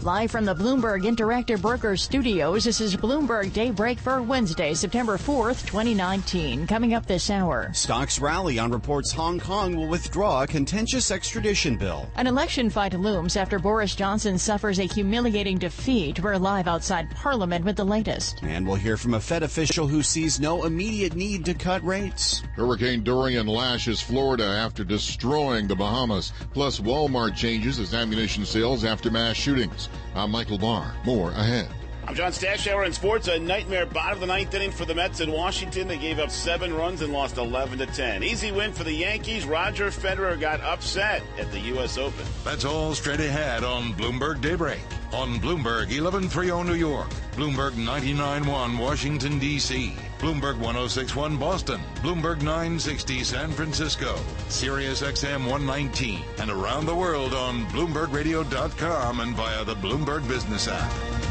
Live from the Bloomberg Interactive Brokers Studios, this is Bloomberg Daybreak for Wednesday, September 4th, 2019. Coming up this hour. Stocks rally on reports Hong Kong will withdraw a contentious extradition bill. An election fight looms after Boris Johnson suffers a humiliating defeat. We're live outside Parliament with the latest. And we'll hear from a Fed official who sees no immediate need to cut rates. Hurricane Dorian lashes Florida after destroying the Bahamas. Plus, Walmart changes its ammunition sales after mass shootings. I'm Michael Barr. More ahead. I'm John Stashower in sports. A nightmare bottom of the ninth inning for the Mets in Washington. They gave up 7 runs and lost 11-10. Easy win for the Yankees. Roger Federer got upset at the U.S. Open. That's all straight ahead on Bloomberg Daybreak. On Bloomberg 1130 New York, Bloomberg 99.1 Washington, D.C., Bloomberg 106.1 Boston, Bloomberg 960 San Francisco, Sirius XM 119, and around the world on BloombergRadio.com and via the Bloomberg Business app.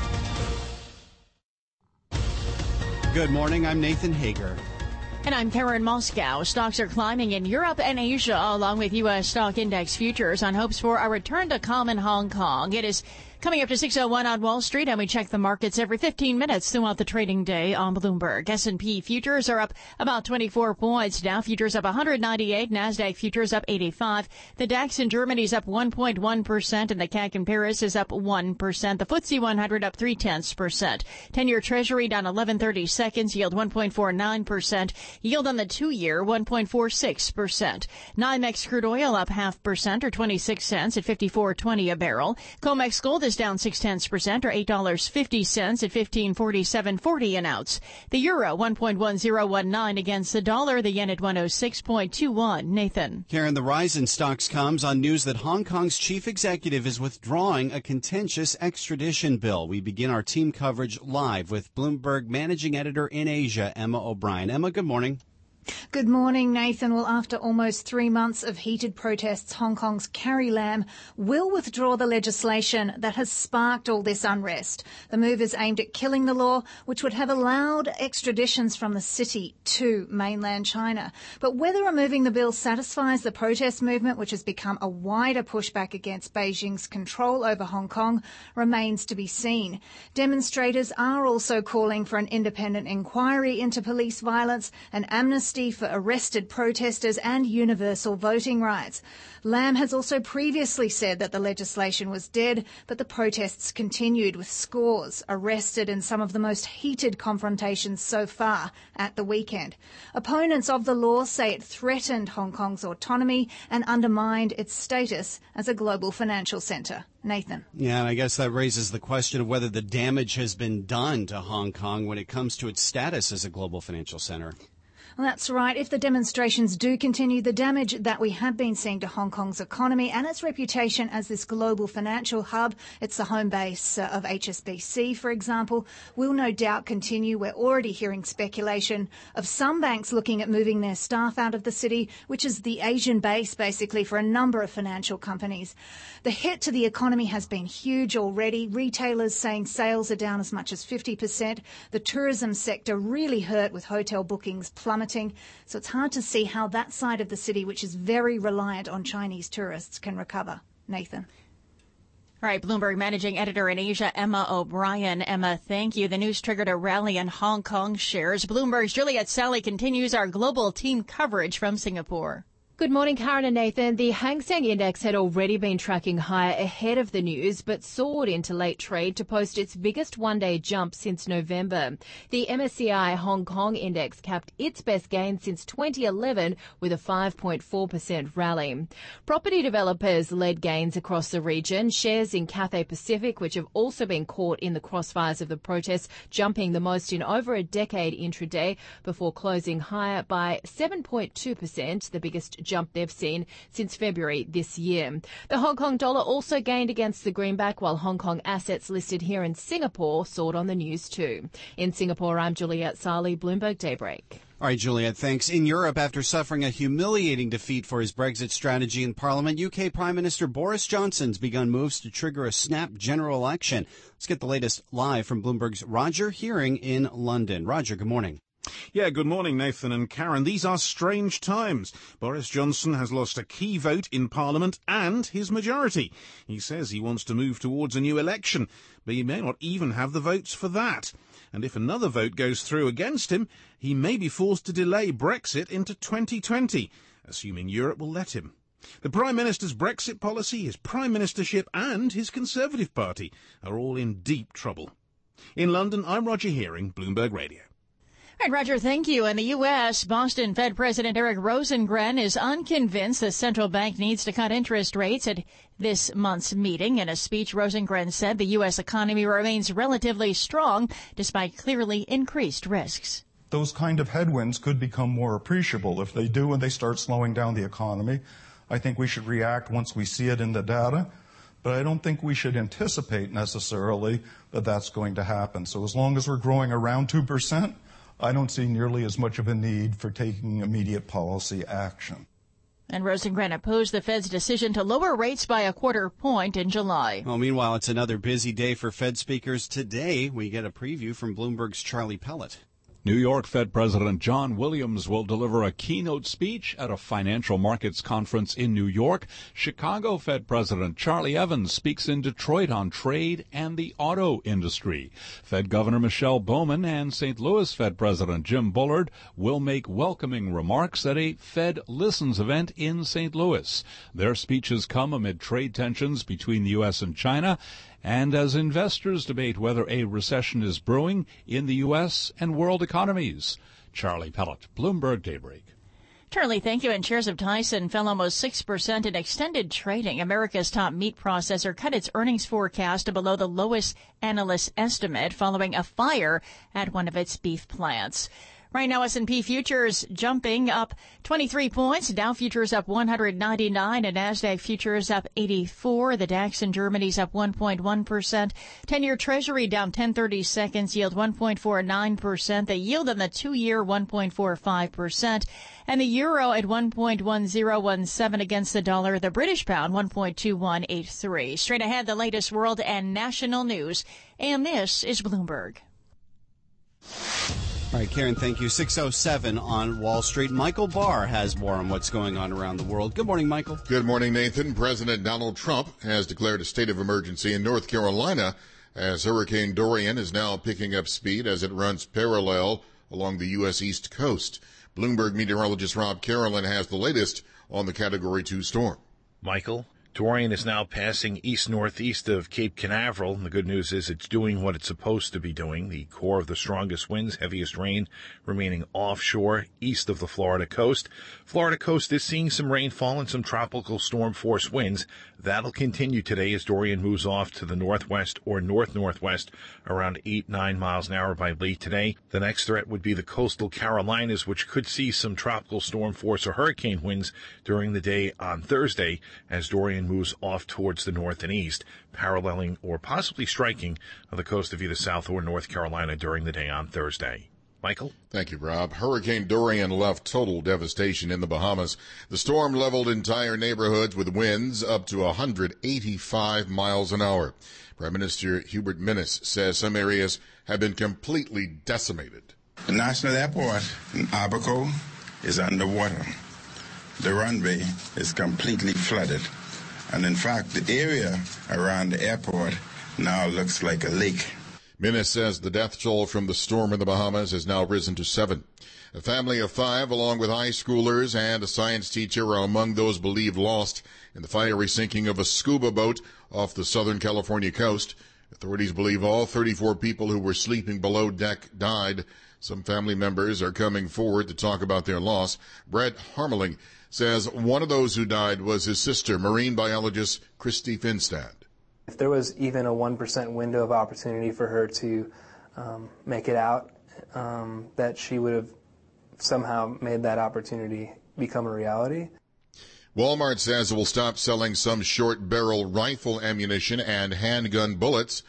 Good morning, I'm Nathan Hager. And I'm Karen Moscow. Stocks are climbing in Europe and Asia, along with U.S. stock index futures on hopes for a return to calm in Hong Kong. It is coming up to 6:01 on Wall Street, and we check the markets every 15 minutes throughout the trading day on Bloomberg. S&P futures are up about 24 points. Dow futures up 198. NASDAQ futures up 85. The DAX in Germany is up 1.1%, and the CAC in Paris is up 1%. The FTSE 100 up 0.3%. 10-year Treasury down 11/30 seconds, yield 1.49%. Yield on the 2-year 1.46%. NYMEX crude oil up 0.5% or 26 cents at 54.20 a barrel. COMEX gold is down 0.6% or $8.50 at 1547.40 an ounce. The euro 1.1019 against the dollar. The yen at 106.21. Nathan. Karen, the rise in stocks comes on news that Hong Kong's chief executive is withdrawing a contentious extradition bill. We begin our team coverage live with Bloomberg managing editor in Asia, Emma O'Brien. Emma, good morning. Good morning, Nathan. Well, after almost 3 months of heated protests, Hong Kong's Carrie Lam will withdraw the legislation that has sparked all this unrest. The move is aimed at killing the law, which would have allowed extraditions from the city to mainland China. But whether removing the bill satisfies the protest movement, which has become a wider pushback against Beijing's control over Hong Kong, remains to be seen. Demonstrators are also calling for an independent inquiry into police violence and amnesty for arrested protesters and universal voting rights. Lam has also previously said that the legislation was dead, but the protests continued with scores arrested in some of the most heated confrontations so far at the weekend. Opponents of the law say it threatened Hong Kong's autonomy and undermined its status as a global financial centre. Nathan. Yeah, and I guess that raises the question of whether the damage has been done to Hong Kong when it comes to its status as a global financial center. Well, that's right. If the demonstrations do continue, the damage that we have been seeing to Hong Kong's economy and its reputation as this global financial hub, it's the home base of HSBC, for example, will no doubt continue. We're already hearing speculation of some banks looking at moving their staff out of the city, which is the Asian base, basically, for a number of financial companies. The hit to the economy has been huge already. Retailers saying sales are down as much as 50%. The tourism sector really hurt with hotel bookings plummeting. So it's hard to see how that side of the city, which is very reliant on Chinese tourists, can recover. Nathan. All right, Bloomberg managing editor in Asia, Emma O'Brien. Emma, thank you. The news triggered a rally in Hong Kong shares. Bloomberg's Juliet Sally continues our global team coverage from Singapore. Good morning, Karen and Nathan. The Hang Seng Index had already been tracking higher ahead of the news, but soared into late trade to post its biggest one-day jump since November. The MSCI Hong Kong Index capped its best gain since 2011 with a 5.4% rally. Property developers led gains across the region. Shares in Cathay Pacific, which have also been caught in the crossfires of the protests, jumping the most in over a decade intraday before closing higher by 7.2%, the biggest jump they've seen since February this year. The Hong Kong dollar also gained against the greenback, while Hong Kong assets listed here in Singapore soared on the news too. In Singapore, I'm Juliet Sally, Bloomberg Daybreak. All right, Juliet, thanks. In Europe, after suffering a humiliating defeat for his Brexit strategy in Parliament, UK Prime Minister Boris Johnson's begun moves to trigger a snap general election. Let's get the latest live from Bloomberg's Roger Hearing in London. Roger, good morning. Yeah, good morning, Nathan and Karen. These are strange times. Boris Johnson has lost a key vote in Parliament and his majority. He says he wants to move towards a new election, but he may not even have the votes for that. And if another vote goes through against him, he may be forced to delay Brexit into 2020, assuming Europe will let him. The Prime Minister's Brexit policy, his Prime Ministership and his Conservative Party are all in deep trouble. In London, I'm Roger Hearing, Bloomberg Radio. All right, Roger, thank you. In the U.S., Boston Fed President Eric Rosengren is unconvinced the central bank needs to cut interest rates at this month's meeting. In a speech, Rosengren said the U.S. economy remains relatively strong despite clearly increased risks. Those kind of headwinds could become more appreciable. If they do and they start slowing down the economy, I think we should react once we see it in the data. But I don't think we should anticipate necessarily that that's going to happen. So as long as we're growing around 2%, I don't see nearly as much of a need for taking immediate policy action. And Rosengren opposed the Fed's decision to lower rates by 1/4 point in July. Well, meanwhile, it's another busy day for Fed speakers. Today, we get a preview from Bloomberg's Charlie Pellet. New York Fed President John Williams will deliver a keynote speech at a financial markets conference in New York. Chicago Fed President Charlie Evans speaks in Detroit on trade and the auto industry. Fed Governor Michelle Bowman and St. Louis Fed President Jim Bullard will make welcoming remarks at a Fed Listens event in St. Louis. Their speeches come amid trade tensions between the U.S. and China, and as investors debate whether a recession is brewing in the U.S. and world economies. Charlie Pellet, Bloomberg Daybreak. Charlie, thank you. And shares of Tyson fell almost 6% in extended trading. America's top meat processor cut its earnings forecast to below the lowest analyst estimate following a fire at one of its beef plants. Right now, S&P futures jumping up 23 points. Dow futures up 199 and NASDAQ futures up 84. The DAX in Germany's up 1.1%. 10-year Treasury down 10/30 seconds, yield 1.49%. The yield on the 2-year 1.45%. And the euro at 1.1017 against the dollar. The British pound 1.2183. Straight ahead, the latest world and national news. And this is Bloomberg. All right, Karen, thank you. 6:07 on Wall Street. Michael Barr has more on what's going on around the world. Good morning, Michael. Good morning, Nathan. President Donald Trump has declared a state of emergency in North Carolina as Hurricane Dorian is now picking up speed as it runs parallel along the U.S. East Coast. Bloomberg meteorologist Rob Carolyn has the latest on the Category 2 storm. Michael, Dorian is now passing east-northeast of Cape Canaveral. And the good news is it's doing what it's supposed to be doing. The core of the strongest winds, heaviest rain remaining offshore east of the Florida coast. Florida coast is seeing some rainfall and some tropical storm force winds. That'll continue today as Dorian moves off to the northwest or north-northwest around 8-9 miles an hour by late today. The next threat would be the coastal Carolinas, which could see some tropical storm force or hurricane winds during the day on Thursday as Dorian moves off towards the north and east, paralleling or possibly striking the coast of either South or North Carolina during the day on Thursday. Michael? Thank you, Rob. Hurricane Dorian left total devastation in the Bahamas. The storm leveled entire neighborhoods with winds up to 185 miles an hour. Prime Minister Hubert Minnis says some areas have been completely decimated. The National Airport in Abaco is underwater. The runway is completely flooded. And in fact, the area around the airport now looks like a lake. Minnis says the death toll from the storm in the Bahamas has now risen to 7. A family of 5, along with high schoolers and a science teacher, are among those believed lost in the fiery sinking of a scuba boat off the Southern California coast. Authorities believe all 34 people who were sleeping below deck died. Some family members are coming forward to talk about their loss. Brett Harmeling says one of those who died was his sister, marine biologist Christy Finstad. If there was even a 1% window of opportunity for her to make it out, that she would have somehow made that opportunity become a reality. Walmart says it will stop selling some short-barrel rifle ammunition and handgun bullets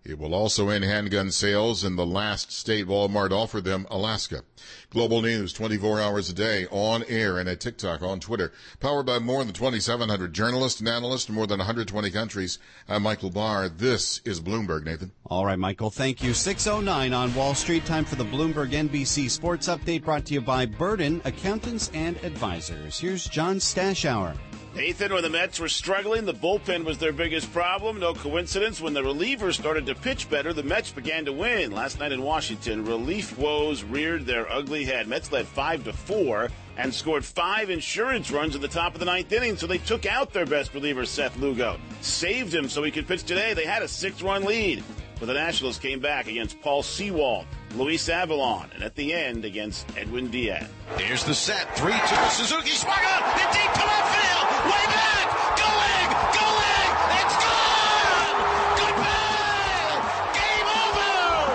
It will also end handgun sales in the last state Walmart offered them, Alaska. Global News 24 hours a day, on air and at TikTok, on Twitter. Powered by more than 2,700 journalists and analysts in more than 120 countries. I'm Michael Barr. This is Bloomberg, Nathan. All right, Michael, thank you. 6:09 on Wall Street. Time for the Bloomberg NBC Sports Update, brought to you by Burden Accountants and Advisors. Here's John Stashower. Nathan, when the Mets were struggling, the bullpen was their biggest problem. No coincidence. When the relievers started to pitch better, the Mets began to win. Last night in Washington, relief woes reared their ugly head. Mets led 5-4 and scored 5 insurance runs in the top of the ninth inning, so they took out their best reliever, Seth Lugo. Saved him so he could pitch today. They had a 6-run lead. But the Nationals came back against Paul Sewald, Luis Avalon, and at the end against Edwin Diaz. Here's the set. 3-2. Suzuki swung on. Hit deep to left field. Way back. Going. It's gone. Goodbye. Game over.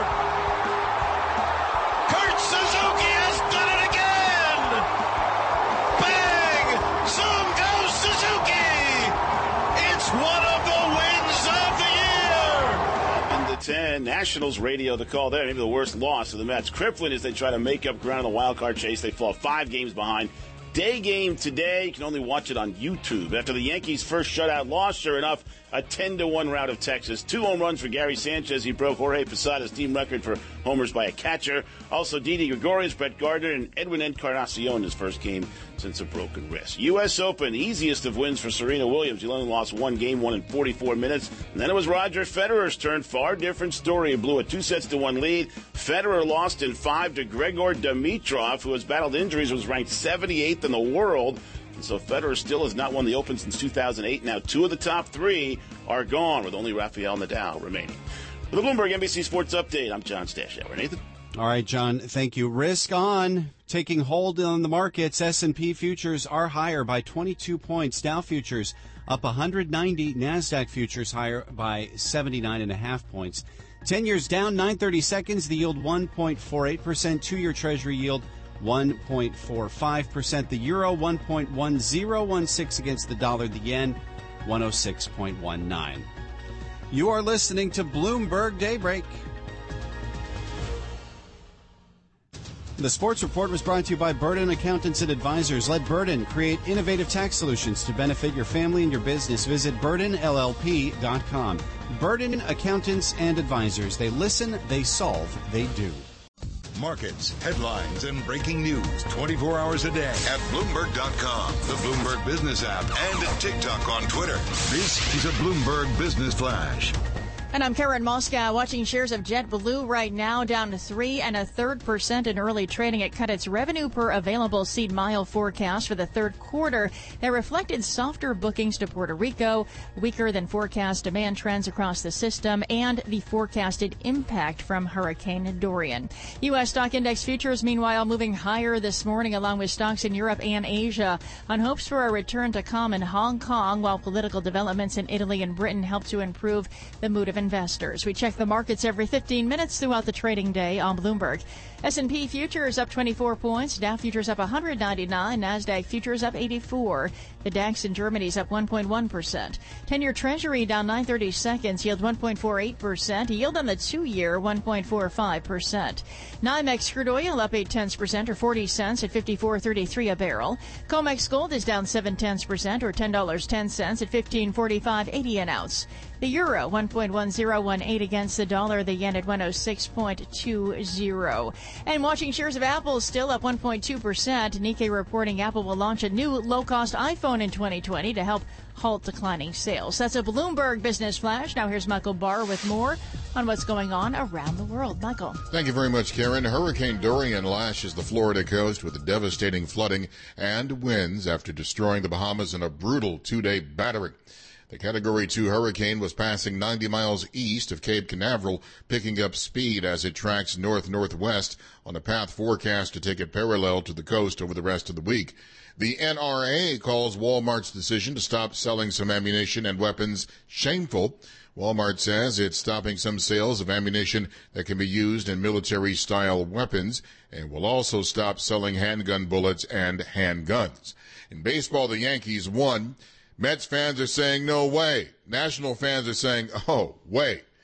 Kurt Suzuki has done it again. Bang. Zoom goes Suzuki. It's one of the wins of the year. In the 10, Nationals radio the call there. Maybe the worst loss of the Mets. Crippling as they try to make up ground in the wild card chase. They fall 5 games behind. Day game today. You can only watch it on YouTube. After the Yankees' first shutout loss, sure enough, a 10-1 rout of Texas. 2 home runs for Gary Sanchez. He broke Jorge Posada's team record for homers by a catcher. Also, Didi Gregorius, Brett Gardner, and Edwin Encarnacion, his first game since a broken wrist. U.S. Open, easiest of wins for Serena Williams. She only lost 1 game, won in 44 minutes. And then it was Roger Federer's turn. Far different story. He blew a 2-1 lead. Federer lost in 5 to Gregor Dimitrov, who has battled injuries, was ranked 78th in the world. And so Federer still has not won the Open since 2008. Now 2 of the top 3 are gone, with only Rafael Nadal remaining. For the Bloomberg NBC Sports Update, I'm John Stashower. Nathan? All right, John, thank you. Risk on, taking hold on the markets. S&P futures are higher by 22 points. Dow futures up 190. NASDAQ futures higher by 79.5 points. 10 years down 9/30 seconds. The yield 1.48%. 2-year Treasury yield 1.45%. The euro 1.1016 against the dollar. The yen 106.19. You are listening to Bloomberg Daybreak. The Sports Report was brought to you by Burden Accountants and Advisors. Let Burden create innovative tax solutions to benefit your family and your business. Visit burdenllp.com. Burden Accountants and Advisors. They listen, they solve, they do. Markets, headlines, and breaking news 24 hours a day at Bloomberg.com, the Bloomberg Business app, and at TikTok on Twitter. This is a Bloomberg Business Flash. And I'm Karen Moscow, watching shares of JetBlue right now down to 3 1/3% in early trading. It cut its revenue per available seat mile forecast for the third quarter. That reflected softer bookings to Puerto Rico, weaker than forecast demand trends across the system, and the forecasted impact from Hurricane Dorian. U.S. stock index futures, meanwhile, moving higher this morning, along with stocks in Europe and Asia, on hopes for a return to calm in Hong Kong, while political developments in Italy and Britain help to improve the mood of investors. We check the markets every 15 minutes throughout the trading day on Bloomberg. S&P futures up 24 points. Dow futures up 199. NASDAQ futures up 84. The DAX in Germany is up 1.1%. 10-year Treasury down 9/30 seconds. Yield 1.48%. Yield on the 2-year 1.45%. NYMEX crude oil up 0.8% or 40 cents at 54.33 a barrel. COMEX gold is down 0.7% or $10.10 at 15.45.80 an ounce. The euro 1.1018 against the dollar. The yen at 106.20. And watching shares of Apple still up 1.2%. Nikkei reporting Apple will launch a new low-cost iPhone in 2020 to help halt declining sales. That's a Bloomberg Business Flash. Now here's Michael Barr with more on what's going on around the world. Michael. Thank you very much, Karen. Hurricane Dorian lashes the Florida coast with devastating flooding and winds after destroying the Bahamas in a brutal 2-day battering. The Category 2 hurricane was passing 90 miles east of Cape Canaveral, picking up speed as it tracks north-northwest on a path forecast to take it parallel to the coast over the rest of the week. The NRA calls Walmart's decision to stop selling some ammunition and weapons shameful. Walmart says it's stopping some sales of ammunition that can be used in military-style weapons and will also stop selling handgun bullets and handguns. In baseball, the Yankees won. Mets fans are saying, no way. National fans are saying, oh, wait.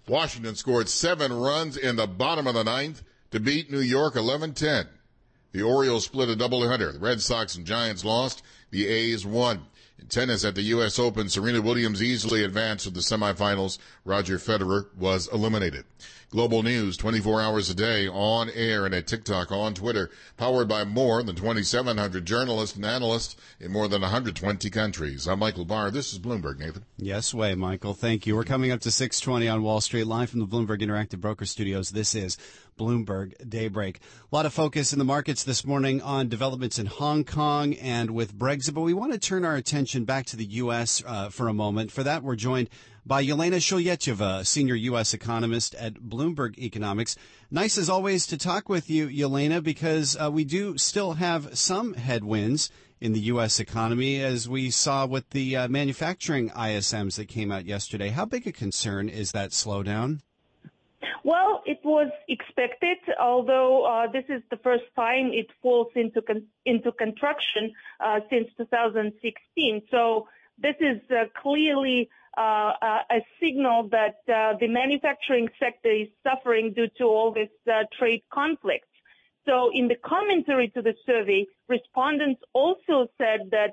Washington scored 7 runs in the bottom of the ninth to beat New York 11-10. The Orioles split a doubleheader. The Red Sox and Giants lost. The A's won. In tennis at the U.S. Open, Serena Williams easily advanced to the semifinals. Roger Federer was eliminated. Global news 24 hours a day, on air and at TikTok, on Twitter, powered by more than 2,700 journalists and analysts in more than 120 countries. I'm Michael Barr. This is Bloomberg, Nathan. Yes, way, Michael. Thank you. We're coming up to 6:20 on Wall Street, live from the Bloomberg Interactive Broker Studios. This is Bloomberg Daybreak. A lot of focus in the markets this morning on developments in Hong Kong and with Brexit, but we want to turn our attention back to the U.S. For a moment. For that, we're joined by Yelena Shulyetyeva, senior U.S. economist at Bloomberg Economics. Nice, as always, to talk with you, Yelena, because we do still have some headwinds in the U.S. economy, as we saw with the manufacturing ISMs that came out yesterday. How big a concern is that slowdown? Well, it was expected, although this is the first time it falls into contraction since 2016. So this is clearly a signal that the manufacturing sector is suffering due to all this trade conflicts. So in the commentary to the survey, respondents also said that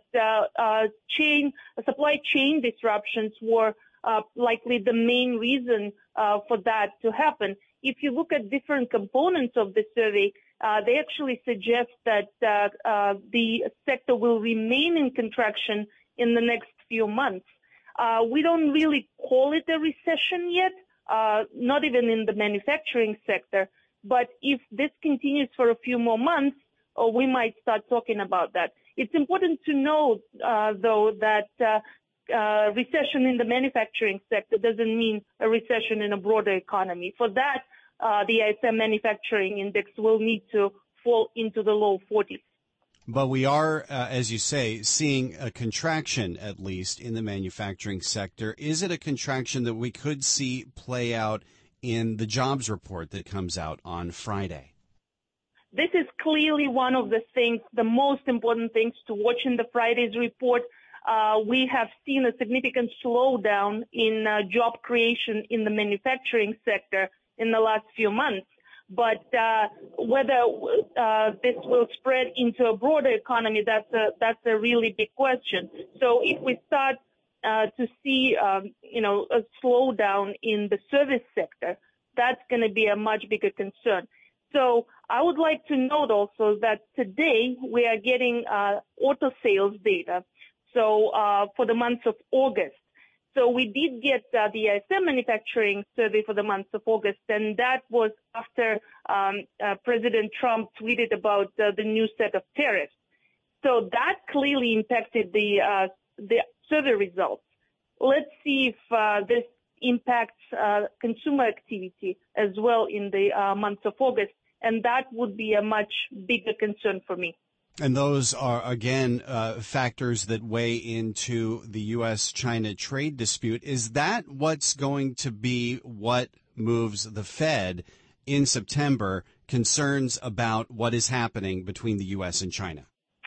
supply chain disruptions were likely the main reason for that to happen. If you look at different components of the survey, they actually suggest that the sector will remain in contraction in the next few months. We don't really call it a recession yet, not even in the manufacturing sector. But if this continues for a few more months, we might start talking about that. It's important to know, though, that recession in the manufacturing sector doesn't mean a recession in a broader economy. For that, the ISM manufacturing index will need to fall into the low 40s. But we are, as you say, seeing a contraction, at least, in the manufacturing sector. Is it a contraction that we could see play out in the jobs report that comes out on Friday? This is clearly one of the things, the most important things to watch in the Friday's report. We have seen a significant slowdown in job creation in the manufacturing sector in the last few months. But whether this will spread into a broader economy, that's a really big question. So if we start to see, a slowdown in the service sector, that's going to be a much bigger concern. So I would like to note also that today we are getting auto sales data. So for the month of August. So we did get the ISM manufacturing survey for the month of August, and that was after President Trump tweeted about the new set of tariffs. So that clearly impacted the survey results. Let's see if this impacts consumer activity as well in the month of August, and that would be a much bigger concern for me. And those are, again, factors that weigh into the U.S.-China trade dispute. Is that what's going to be what moves the Fed in September, concerns about what is happening between the U.S. and China?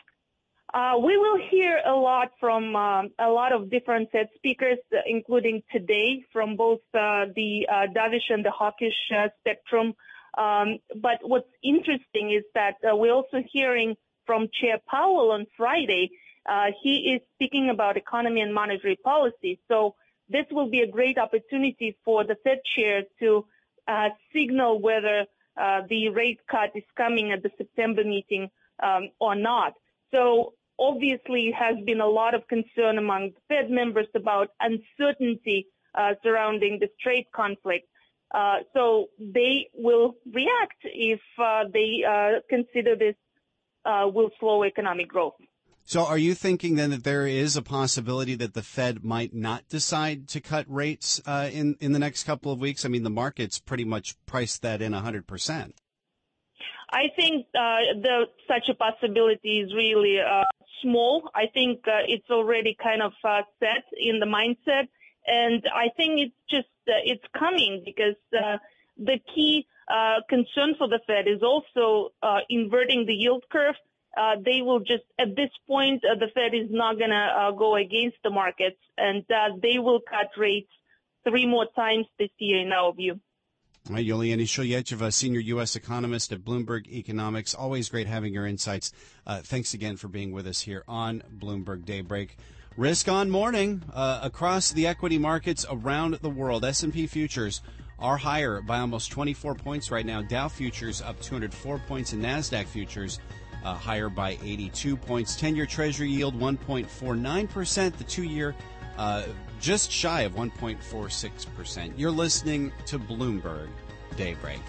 We will hear a lot from a lot of different Fed speakers, including today from both the dovish and the hawkish spectrum. But what's interesting is that we're also hearing from Chair Powell on Friday. He is speaking about economy and monetary policy. So this will be a great opportunity for the Fed chair to signal whether the rate cut is coming at the September meeting or not. So obviously has been a lot of concern among the Fed members about uncertainty surrounding this trade conflict. So they will react if they consider this will slow economic growth. So are you thinking then that there is a possibility that the Fed might not decide to cut rates in the next couple of weeks? I mean, the market's pretty much priced that in 100%. I think such a possibility is really small. I think it's already kind of set in the mindset. And I think it's just it's coming because the key concern for the Fed is also inverting the yield curve. They will just, at this point, the Fed is not going to go against the markets, and they will cut rates 3 more times this year, in our view. All right, Yuliana Shulyev, senior U.S. economist at Bloomberg Economics. Always great having your insights. Thanks again for being with us here on Bloomberg Daybreak. Risk on morning across the equity markets around the world. S&P futures are higher by almost 24 points right now. Dow futures up 204 points, and NASDAQ futures higher by 82 points. 10-year Treasury yield 1.49%. The 2-year just shy of 1.46%. You're listening to Bloomberg Daybreak.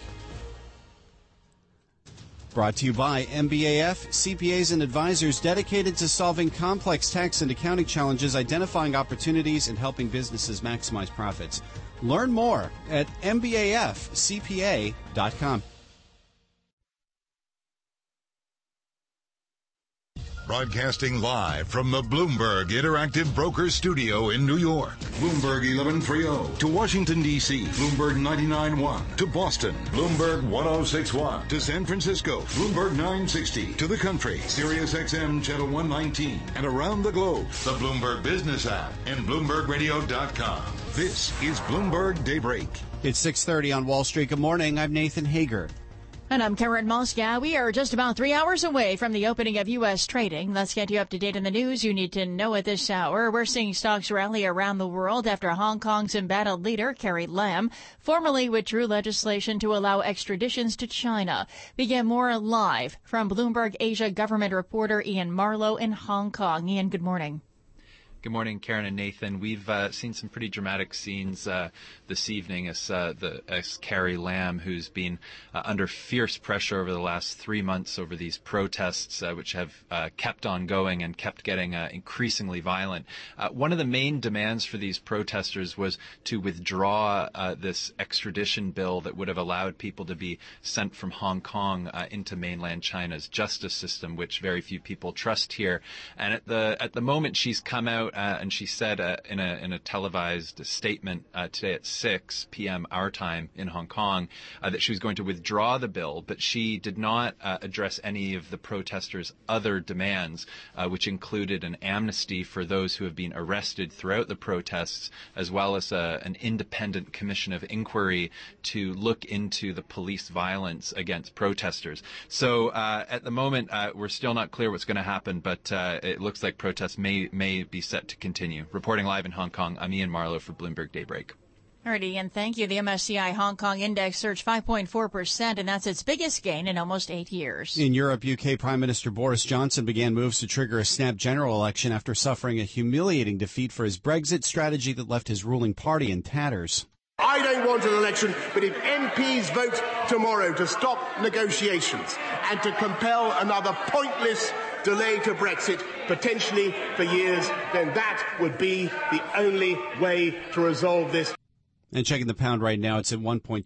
Brought to you by MBAF, CPAs and advisors dedicated to solving complex tax and accounting challenges, identifying opportunities, and helping businesses maximize profits. Learn more at mbafcpa.com. Broadcasting live from the Bloomberg Interactive Brokers Studio in New York. Bloomberg 1130 to Washington, D.C. Bloomberg 99.1 to Boston. Bloomberg 106.1 to San Francisco. Bloomberg 960 to the country. Sirius XM Channel 119 and around the globe. The Bloomberg Business app and BloombergRadio.com. This is Bloomberg Daybreak. It's 6:30 on Wall Street. Good morning. I'm Nathan Hager. And I'm Karen Moscow. We are just about 3 hours away from the opening of U.S. trading. Let's get you up to date on the news you need to know at this hour. We're seeing stocks rally around the world after Hong Kong's embattled leader, Carrie Lam, formally withdrew legislation to allow extraditions to China. We get more live from Bloomberg Asia government reporter Ian Marlowe in Hong Kong. Ian, good morning. Good morning, Karen and Nathan. We've seen some pretty dramatic scenes this evening as Carrie Lam, who's been under fierce pressure over the last 3 months over these protests, which have kept on going and kept getting increasingly violent. One of the main demands for these protesters was to withdraw this extradition bill that would have allowed people to be sent from Hong Kong into mainland China's justice system, which very few people trust here. And at the moment, she's come out and she said in a televised statement today at 6 p.m. our time in Hong Kong that she was going to withdraw the bill, but she did not address any of the protesters' other demands, which included an amnesty for those who have been arrested throughout the protests, as well as an independent commission of inquiry to look into the police violence against protesters. So at the moment, we're still not clear what's going to happen, but it looks like protests may be set to continue. Reporting live in Hong Kong, I'm Ian Marlowe for Bloomberg Daybreak. All right, Ian, thank you. The MSCI Hong Kong Index surged 5.4%, and that's its biggest gain in almost 8 years. In Europe, UK Prime Minister Boris Johnson began moves to trigger a snap general election after suffering a humiliating defeat for his Brexit strategy that left his ruling party in tatters. I don't want an election, but if MPs vote tomorrow to stop negotiations and to compel another pointless delay to Brexit, potentially for years, then that would be the only way to resolve this. And checking the pound right now, it's at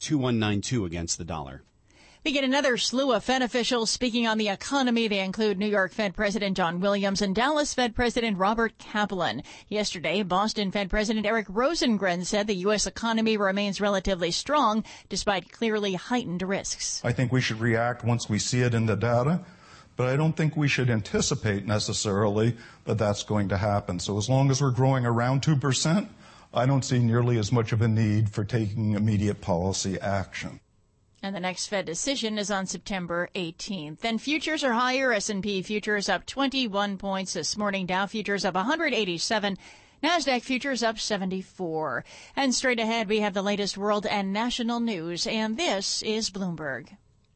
1.2192 against the dollar. We get another slew of Fed officials speaking on the economy. They include New York Fed President John Williams and Dallas Fed President Robert Kaplan. Yesterday, Boston Fed President Eric Rosengren said the U.S. economy remains relatively strong despite clearly heightened risks. I think we should react once we see it in the data, but I don't think we should anticipate necessarily that that's going to happen. So as long as we're growing around 2%, I don't see nearly as much of a need for taking immediate policy action. And the next Fed decision is on September 18th. Then futures are higher. S&P futures up 21 points this morning. Dow futures up 187. NASDAQ futures up 74. And straight ahead, we have the latest world and national news. And this is Bloomberg.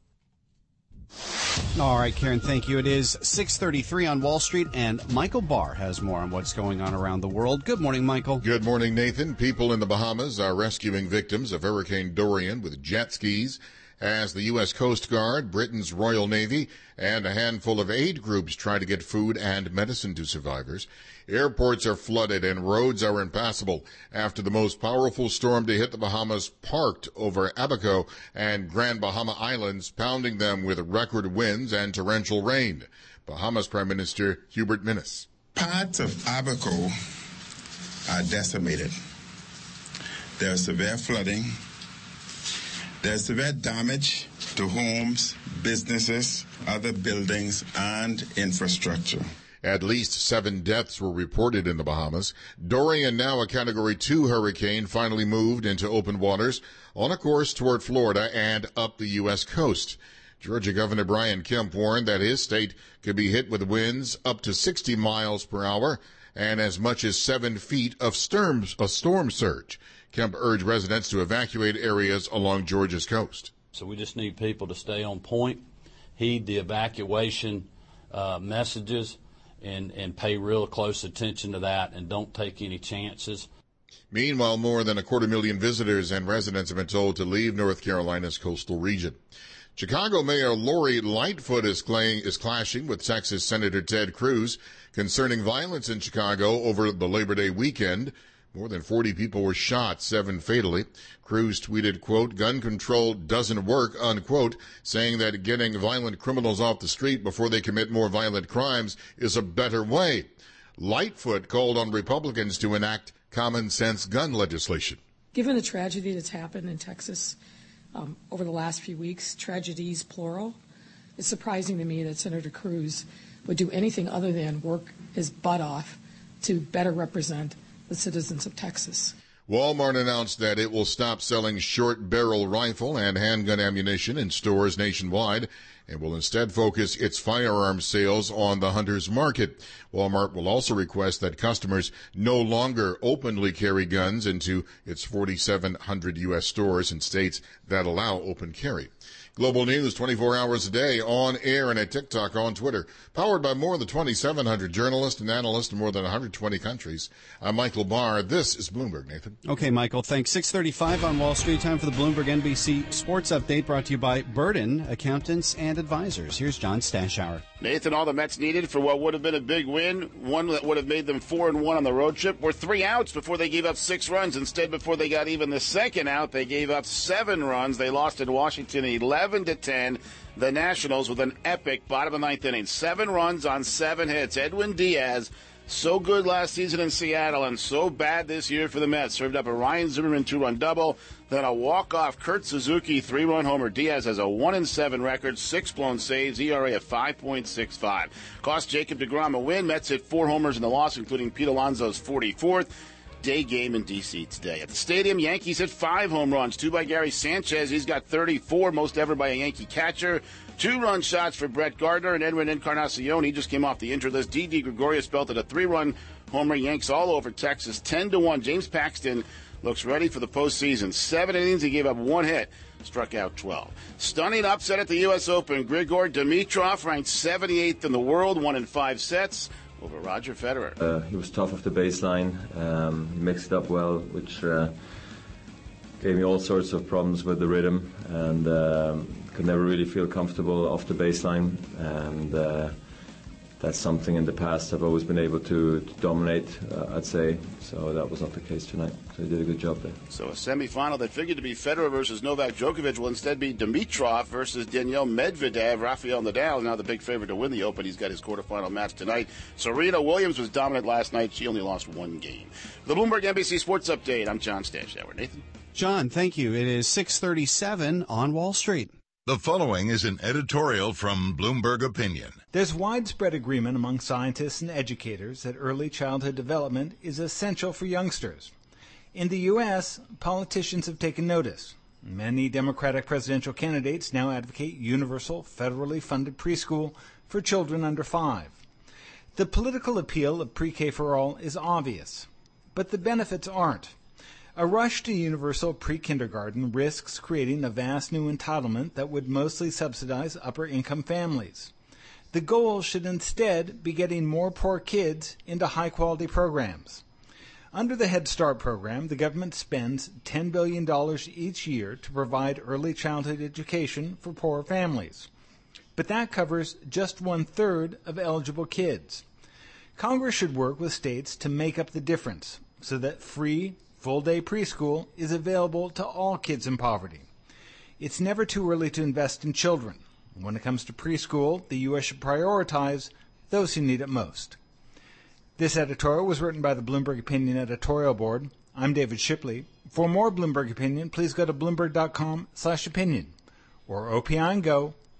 All right, Karen, thank you. It is 6:33 on Wall Street, and Michael Barr has more on what's going on around the world. Good morning, Michael. Good morning, Nathan. People in the Bahamas are rescuing victims of Hurricane Dorian with jet skis as the U.S. Coast Guard, Britain's Royal Navy, and a handful of aid groups try to get food and medicine to survivors. Airports are flooded and roads are impassable after the most powerful storm to hit the Bahamas parked over Abaco and Grand Bahama Islands, pounding them with record winds and torrential rain. Bahamas Prime Minister Hubert Minnis. Parts of Abaco are decimated. There's severe flooding. There's severe damage to homes, businesses, other buildings, and infrastructure. At least 7 deaths were reported in the Bahamas. Dorian, now a Category 2 hurricane, finally moved into open waters on a course toward Florida and up the U.S. coast. Georgia Governor Brian Kemp warned that his state could be hit with winds up to 60 miles per hour and as much as 7 feet of storm surge. Kemp urged residents to evacuate areas along Georgia's coast. So we just need people to stay on point, heed the evacuation messages, and pay real close attention to that, and don't take any chances. Meanwhile, more than 250,000 visitors and residents have been told to leave North Carolina's coastal region. Chicago Mayor Lori Lightfoot is clashing with Texas Senator Ted Cruz concerning violence in Chicago over the Labor Day weekend. More than 40 people were shot, 7 fatally. Cruz tweeted, quote, "Gun control doesn't work," unquote, saying that getting violent criminals off the street before they commit more violent crimes is a better way. Lightfoot called on Republicans to enact common sense gun legislation. Given the tragedy that's happened in Texas over the last few weeks, tragedies plural, it's surprising to me that Senator Cruz would do anything other than work his butt off to better represent the citizens of Texas. Walmart announced that it will stop selling short-barrel rifle and handgun ammunition in stores nationwide and will instead focus its firearms sales on the hunter's market. Walmart will also request that customers no longer openly carry guns into its 4,700 U.S. stores in states that allow open carry. Global News 24 hours a day, on air and at TikTok, on Twitter. Powered by more than 2,700 journalists and analysts in more than 120 countries. I'm Michael Barr. This is Bloomberg, Nathan. Okay, Michael, thanks. 6:35 on Wall Street. Time for the Bloomberg NBC Sports Update, brought to you by Burden Accountants and Advisors. Here's John Stashower. Nathan, all the Mets needed for what would have been a big win, one that would have made them 4-1 on the road trip, were 3 outs before they gave up 6 runs. Instead, before they got even the second out, they gave up 7 runs. They lost in Washington 11-10. The Nationals with an epic bottom of the 9th inning. 7 runs on 7 hits. Edwin Diaz, so good last season in Seattle and so bad this year for the Mets. Served up a Ryan Zimmerman 2-run double, then a walk-off Kurt Suzuki 3-run homer. Diaz has a 1-7 record, 6 blown saves, ERA of 5.65. Cost Jacob deGrom a win. Mets hit 4 homers in the loss, including Pete Alonso's 44th. Day game in D.C. today. At the stadium, Yankees hit 5 home runs, 2 by Gary Sanchez. He's got 34, most ever by a Yankee catcher. 2-run shots for Brett Gardner and Edwin Encarnacion. He just came off the injured list. Didi Gregorius belted a 3-run homer. Yanks all over Texas, 10-1. James Paxton looks ready for the postseason. 7 innings, he gave up 1 hit, struck out 12. Stunning upset at the U.S. Open. Grigor Dimitrov ranked 78th in the world, won in 5 sets over Roger Federer. He was tough off the baseline. He mixed it up well, which gave me all sorts of problems with the rhythm, and could never really feel comfortable off the baseline. And that's something in the past I've always been able to dominate, I'd say. So that was not the case tonight. So he did a good job there. So a semifinal that figured to be Federer versus Novak Djokovic will instead be Dimitrov versus Daniil Medvedev. Rafael Nadal is now the big favorite to win the Open. He's got his quarterfinal match tonight. Serena Williams was dominant last night. She only lost 1 game. The Bloomberg NBC Sports Update. I'm John Stashower. Nathan? John, thank you. It is 6:37 on Wall Street. The following is an editorial from Bloomberg Opinion. There's widespread agreement among scientists and educators that early childhood development is essential for youngsters. In the U.S., politicians have taken notice. Many Democratic presidential candidates now advocate universal, federally funded preschool for children under 5. The political appeal of pre-K for all is obvious, but the benefits aren't. A rush to universal pre-kindergarten risks creating a vast new entitlement that would mostly subsidize upper-income families. The goal should instead be getting more poor kids into high-quality programs. Under the Head Start program, the government spends $10 billion each year to provide early childhood education for poor families. But that covers just 1/3 of eligible kids. Congress should work with states to make up the difference so that free, full-day preschool is available to all kids in poverty. It's never too early to invest in children. When it comes to preschool, the U.S. should prioritize those who need it most. This editorial was written by the Bloomberg Opinion editorial board. I'm David Shipley. For more Bloomberg Opinion, please go to Bloomberg.com/opinion or OPI and Go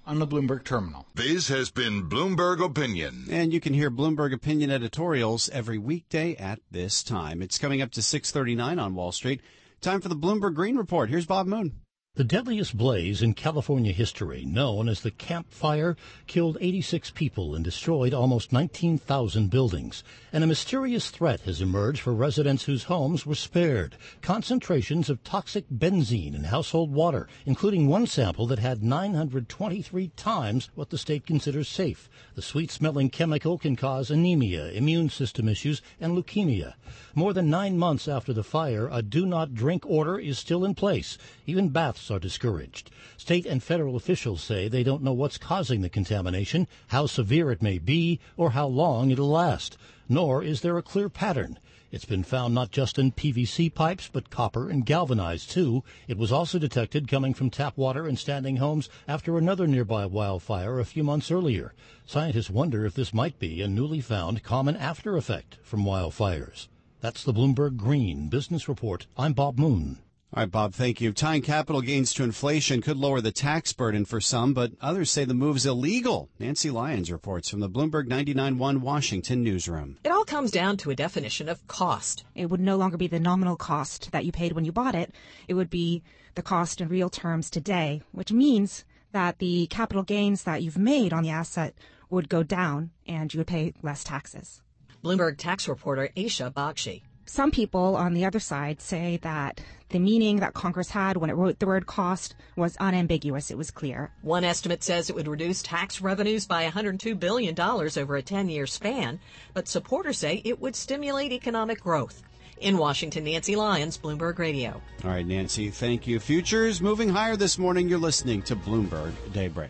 on the Bloomberg Terminal. This has been Bloomberg Opinion. And you can hear Bloomberg Opinion editorials every weekday at this time. It's coming up to 6:39 on Wall Street. Time for the Bloomberg Green Report. Here's Bob Moon. The deadliest blaze in California history, known as the Camp Fire, killed 86 people and destroyed almost 19,000 buildings. And a mysterious threat has emerged for residents whose homes were spared. Concentrations of toxic benzene in household water, including one sample that had 923 times what the state considers safe. The sweet-smelling chemical can cause anemia, immune system issues, and leukemia. More than 9 months after the fire, a do-not-drink order is still in place. Even baths are discouraged. State and federal officials say they don't know what's causing the contamination, how severe it may be, or how long it'll last. Nor is there a clear pattern. It's been found not just in PVC pipes, but copper and galvanized, too. It was also detected coming from tap water in standing homes after another nearby wildfire a few months earlier. Scientists wonder if this might be a newly found common after effect from wildfires. That's the Bloomberg Green Business Report. I'm Bob Moon. All right, Bob, thank you. Tying capital gains to inflation could lower the tax burden for some, but others say the move's illegal. Nancy Lyons reports from the Bloomberg 99.1 Washington newsroom. It all comes down to a definition of cost. It would no longer be the nominal cost that you paid when you bought it. It would be the cost in real terms today, which means that the capital gains that you've made on the asset would go down and you would pay less taxes. Bloomberg tax reporter Aisha Bakshi. Some people on the other side say that the meaning that Congress had when it wrote the word cost was unambiguous. It was clear. One estimate says it would reduce tax revenues by $102 billion over a 10-year span, but supporters say it would stimulate economic growth. In Washington, Nancy Lyons, Bloomberg Radio. All right, Nancy, thank you. Futures moving higher this morning. You're listening to Bloomberg Daybreak.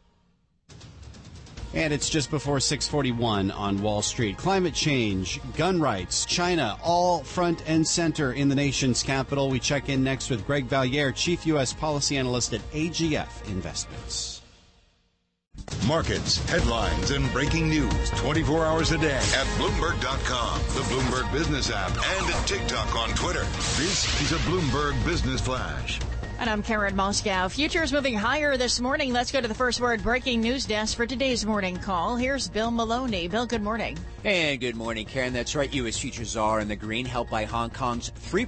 And it's just before 6:41 on Wall Street. Climate change, gun rights, China, all front and center in the nation's capital. We check in next with Greg Valliere, Chief U.S. Policy Analyst at AGF Investments. Markets, headlines, and breaking news 24 hours a day at Bloomberg.com, the Bloomberg Business app, and at TikTok on Twitter. This is a Bloomberg Business Flash. And I'm Karen Moscow. Futures moving higher this morning. Let's go to the First Word breaking news desk for today's morning call. Here's Bill Maloney. Bill, good morning. And good morning, Karen. That's right. U.S. futures are in the green, helped by Hong Kong's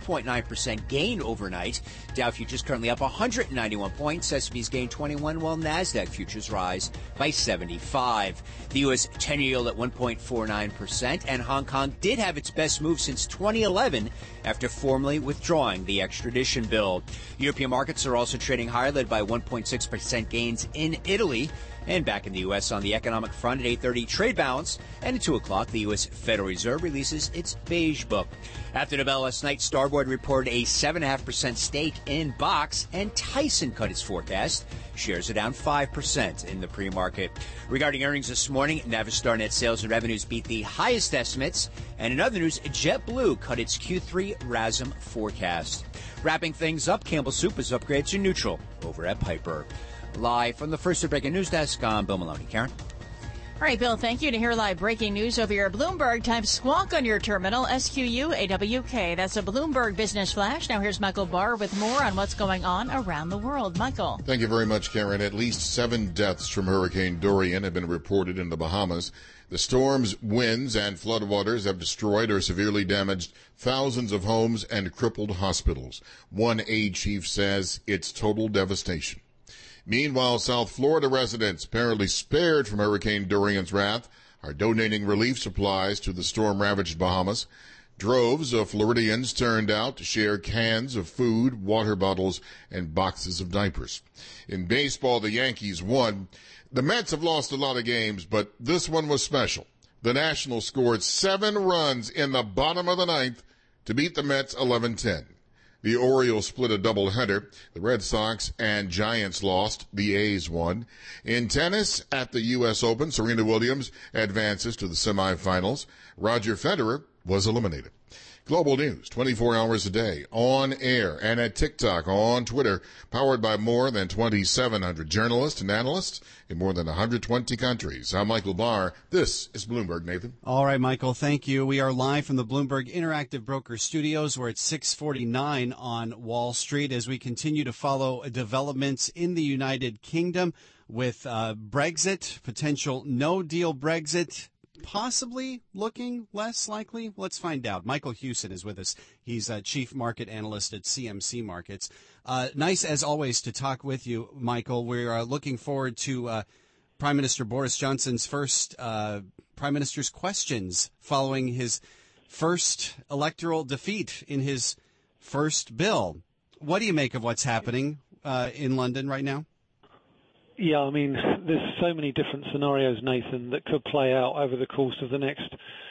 3.9% gain overnight. Dow futures currently up 191 points. S&P's gained 21, while NASDAQ futures rise by 75. The U.S. 10-year yield at 1.49%, and Hong Kong did have its best move since 2011 after formally withdrawing the extradition bill. European markets are also trading higher, led by 1.6% gains in Italy. And back in the U.S. on the economic front at 8:30, trade balance. And at 2 o'clock, the U.S. Federal Reserve releases its beige book. After the bell last night, Starboard reported a 7.5% stake in Box, and Tyson cut its forecast. Shares are down 5% in the pre-market. Regarding earnings this morning, Navistar net sales and revenues beat the highest estimates. And in other news, JetBlue cut its Q3 RASM forecast. Wrapping things up, Campbell Soup is upgraded to neutral over at Piper. Live from the First Breaking News Desk, I'm Bill Maloney. Karen? All right, Bill, thank you. To hear live breaking news over your Bloomberg, type squawk on your terminal, SQUAWK. That's a Bloomberg Business Flash. Now here's Michael Barr with more on what's going on around the world. Michael. Thank you very much, Karen. At least 7 deaths from Hurricane Dorian have been reported in the Bahamas. The storm's winds and floodwaters have destroyed or severely damaged thousands of homes and crippled hospitals. One aid chief says it's total devastation. Meanwhile, South Florida residents, apparently spared from Hurricane Dorian's wrath, are donating relief supplies to the storm-ravaged Bahamas. Droves of Floridians turned out to share cans of food, water bottles, and boxes of diapers. In baseball, the Yankees won. The Mets have lost a lot of games, but this one was special. The Nationals scored 7 runs in the bottom of the 9th to beat the Mets 11-10. The Orioles split a doubleheader. The Red Sox and Giants lost. The A's won. In tennis, at the U.S. Open, Serena Williams advances to the semifinals. Roger Federer was eliminated. Global News, 24 hours a day, on air and at TikTok, on Twitter, powered by more than 2,700 journalists and analysts in more than 120 countries. I'm Michael Barr. This is Bloomberg, Nathan. All right, Michael, thank you. We are live from the Bloomberg Interactive Broker Studios. We're at 6:49 on Wall Street as we continue to follow developments in the United Kingdom with Brexit, potential no-deal Brexit, possibly looking less likely. Let's find out. Michael Hewson is with us. He's Chief Market Analyst at CMC Markets. Nice, as always, to talk with you, Michael. We're looking forward to Prime Minister Boris Johnson's first Prime Minister's questions following his first electoral defeat in his first bill. What do you make of what's happening in London right now? Yeah, I mean, there's so many different scenarios, Nathan, that could play out over the course of the next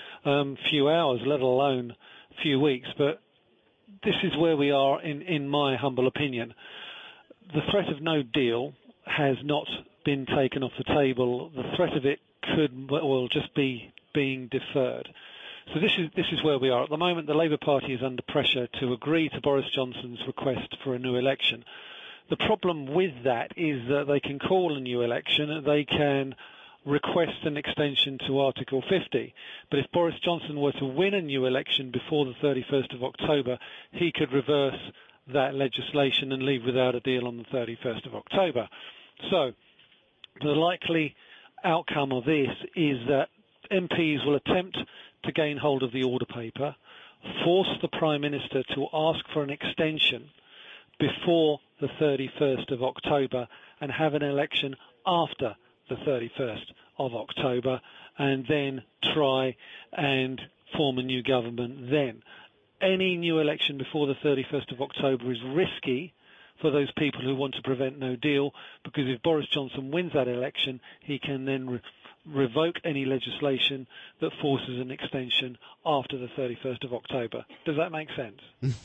few hours, let alone few weeks. But this is where we are, in my humble opinion. The threat of no deal has not been taken off the table. The threat of it will just be being deferred. So this is where we are. At the moment, the Labour Party is under pressure to agree to Boris Johnson's request for a new election. The problem with that is that they can call a new election, they can request an extension to Article 50. But if Boris Johnson were to win a new election before the 31st of October, he could reverse that legislation and leave without a deal on the 31st of October. So the likely outcome of this is that MPs will attempt to gain hold of the order paper, force the Prime Minister to ask for an extension before the 31st of October and have an election after the 31st of October, and then try and form a new government then. Any new election before the 31st of October is risky for those people who want to prevent no deal, because if Boris Johnson wins that election, he can then revoke any legislation that forces an extension after the 31st of October. Does that make sense?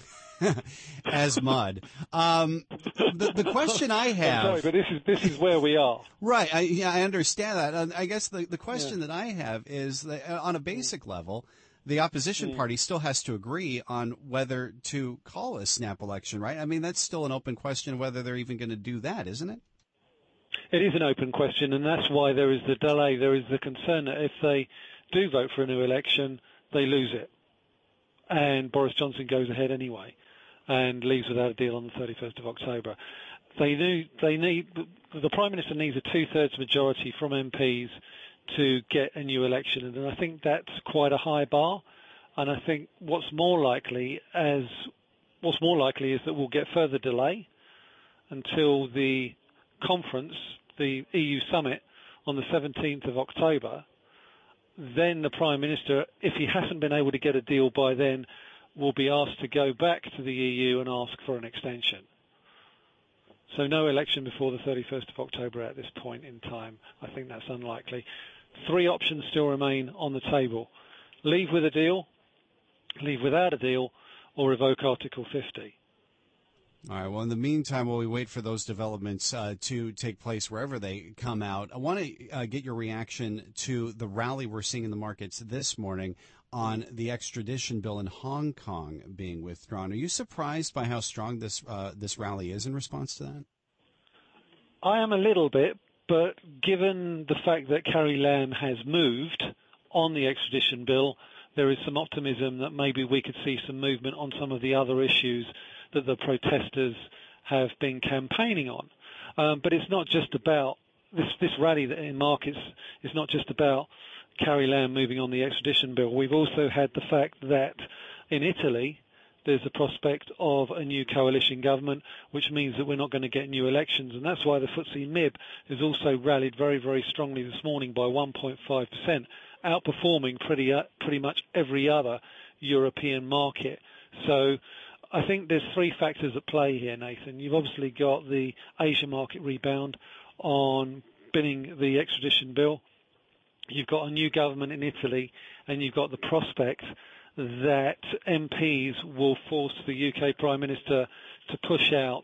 As mud. The question I have... I'm sorry, but this is where we are. Right. I understand that. I guess the question that I have is that on a basic level, the opposition party still has to agree on whether to call a snap election, right? I mean, that's still an open question whether they're even going to do that, isn't it? It is an open question, and that's why there is the delay. There is the concern that if they do vote for a new election, they lose it. And Boris Johnson goes ahead anyway and leaves without a deal on the 31st of October. The Prime Minister needs a two-thirds majority from MPs to get a new election, and I think that's quite a high bar. And I think what's more likely is that we'll get further delay until the conference, the EU summit, on the 17th of October. Then the Prime Minister, if he hasn't been able to get a deal by then, will be asked to go back to the EU and ask for an extension. So no election before the 31st of October at this point in time. I think that's unlikely. Three options still remain on the table. Leave with a deal, leave without a deal, or revoke Article 50. All right. Well, in the meantime, while we wait for those developments to take place wherever they come out, I want to get your reaction to the rally we're seeing in the markets this morning on the extradition bill in Hong Kong being withdrawn. Are you surprised by how strong this rally is in response to that? I am a little bit, but given the fact that Carrie Lam has moved on the extradition bill, there is some optimism that maybe we could see some movement on some of the other issues that the protesters have been campaigning on. But it's not just about this rally in markets. It's not just about Carrie Lam moving on the extradition bill. We've also had the fact that in Italy there's a prospect of a new coalition government, which means that we're not going to get new elections. And that's why the FTSE MIB has also rallied very, very strongly this morning by 1.5%, outperforming pretty much every other European market. So I think there's three factors at play here, Nathan. You've obviously got the Asia market rebound on binning the extradition bill. You've got a new government in Italy, and you've got the prospect that MPs will force the UK Prime Minister to push out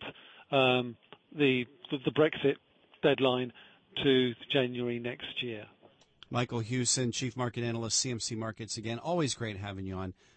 the Brexit deadline to January next year. Michael Hewson, Chief Market Analyst, CMC Markets again. Always great having you on.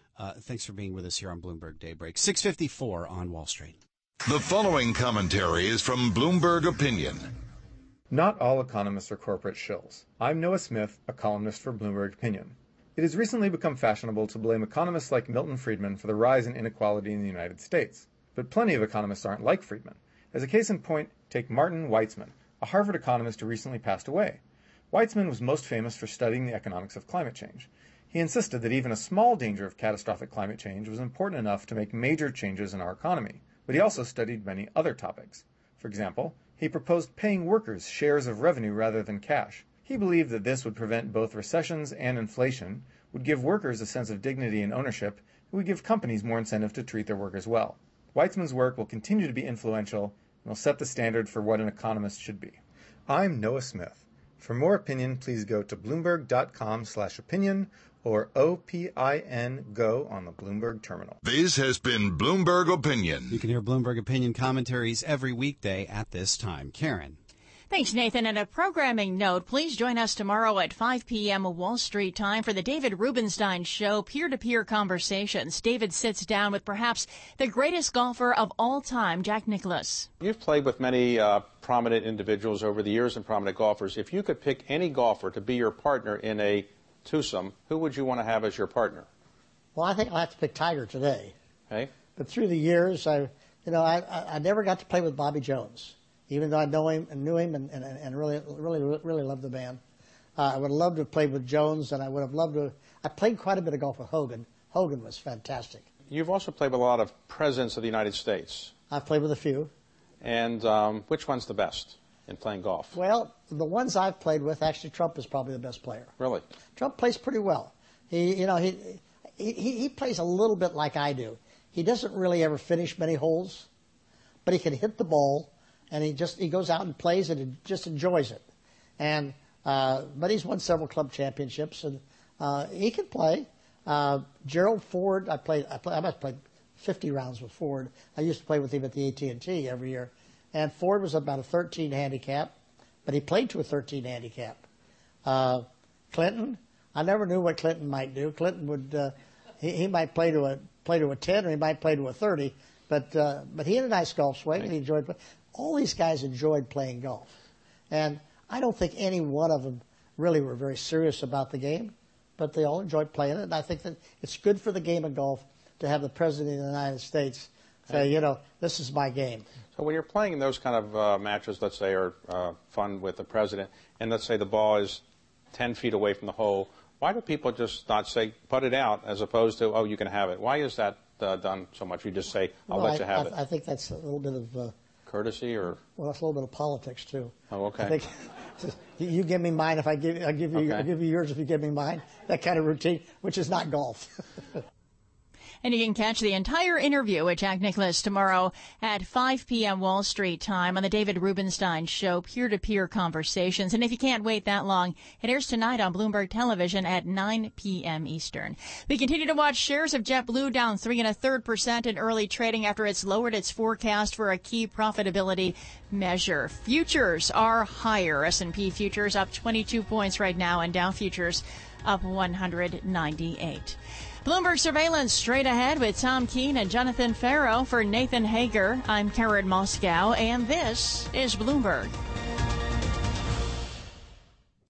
Thanks for being with us here on Bloomberg Daybreak. 6:54 on Wall Street. The following commentary is from Bloomberg Opinion. Not all economists are corporate shills. I'm Noah Smith, a columnist for Bloomberg Opinion. It has recently become fashionable to blame economists like Milton Friedman for the rise in inequality in the United States. But plenty of economists aren't like Friedman. As a case in point, take Martin Weitzman, a Harvard economist who recently passed away. Weitzman was most famous for studying the economics of climate change. He insisted that even a small danger of catastrophic climate change was important enough to make major changes in our economy. But he also studied many other topics. For example, he proposed paying workers shares of revenue rather than cash. He believed that this would prevent both recessions and inflation, would give workers a sense of dignity and ownership, and would give companies more incentive to treat their workers well. Weitzman's work will continue to be influential and will set the standard for what an economist should be. I'm Noah Smith. For more opinion, please go to Bloomberg.com/opinion or OPIN Go on the Bloomberg terminal. This has been Bloomberg Opinion. You can hear Bloomberg Opinion commentaries every weekday at this time. Karen. Thanks, Nathan. And a programming note, please join us tomorrow at 5 p.m. Wall Street time for the David Rubenstein Show, peer-to-peer conversations. David sits down with perhaps the greatest golfer of all time, Jack Nicklaus. You've played with many prominent individuals over the years and prominent golfers. If you could pick any golfer to be your partner in a twosome, who would you want to have as your partner? Well, I think I'll have to pick Tiger today. Okay. But through the years, I never got to play with Bobby Jones. Even though I knew him and really loved the man. I would have loved to have played with Jones, and I would have loved to. I played quite a bit of golf with Hogan. Hogan was fantastic. You've also played with a lot of presidents of the United States. I've played with a few. And which one's the best in playing golf? Well, the ones I've played with, actually, Trump is probably the best player. Really? Trump plays pretty well. He plays a little bit like I do. He doesn't really ever finish many holes, but he can hit the ball. And he goes out and plays and just enjoys it. And but he's won several club championships, and he can play. Gerald Ford, I must have played 50 rounds with Ford. I used to play with him at the AT&T every year. And Ford was about a 13 handicap, but he played to a 13 handicap. Clinton, I never knew what Clinton might do. Clinton would he might play to a 10, or he might play to a 30. But he had a nice golf swing, and he enjoyed playing. All these guys enjoyed playing golf. And I don't think any one of them really were very serious about the game, but they all enjoyed playing it. And I think that it's good for the game of golf to have the President of the United States say, this is my game. So when you're playing those kind of matches, let's say, are fun with the President, and let's say the ball is 10 feet away from the hole, why do people just not say, put it out, as opposed to, oh, you can have it? Why is that done so much? You just say, I'll let you have it. I think that's a little bit of... courtesy, or? Well, that's a little bit of politics too. Oh, okay. I think you give me mine if I give you, I'll give you yours if you give me mine. That kind of routine, which is not golf. And you can catch the entire interview with Jack Nicklaus tomorrow at 5 p.m. Wall Street time on the David Rubenstein Show, peer-to-peer conversations. And if you can't wait that long, it airs tonight on Bloomberg Television at 9 p.m. Eastern. We continue to watch shares of JetBlue down 3 1/3% in early trading after it's lowered its forecast for a key profitability measure. Futures are higher. S&P futures up 22 points right now, and Dow futures up 198. Bloomberg Surveillance straight ahead with Tom Keene and Jonathan Farrow. For Nathan Hager, I'm Karen Moscow, and this is Bloomberg.